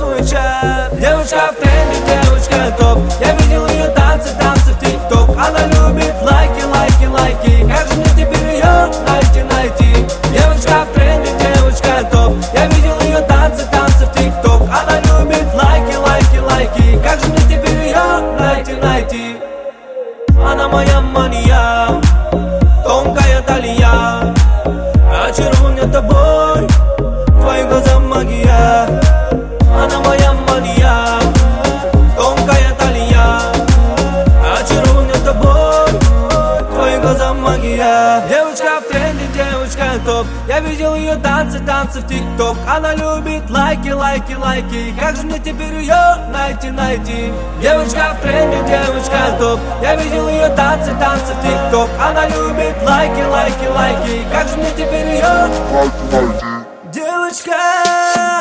свой чат. Девочка в тренде, девочка топ. Я видел ее танцы в ТикТок. Она любит лайки, лайки, лайки. Как же мне теперь ее найти? Девочка в тренде, девочка топ. Я видел ее танцы в ТикТок. Она любит лайки, лайки, лайки. Как же мне теперь ее найти? Она моя мания, тонкая талия. Очарован тобой, твои глаза магия. Она моя мания, тонкая талия. Очарован тобой, твои глаза магия. Девочка в тренде, девочка топ. Я видел ее танцы в ТикТок. Она любит лайки, лайки, лайки. Как же мне теперь ее найти? Девочка в тренде, девочка топ. Я видел ее танцы в ТикТок. Она любит лайки, лайки, лайки. Как же мне теперь ее найти? девочка.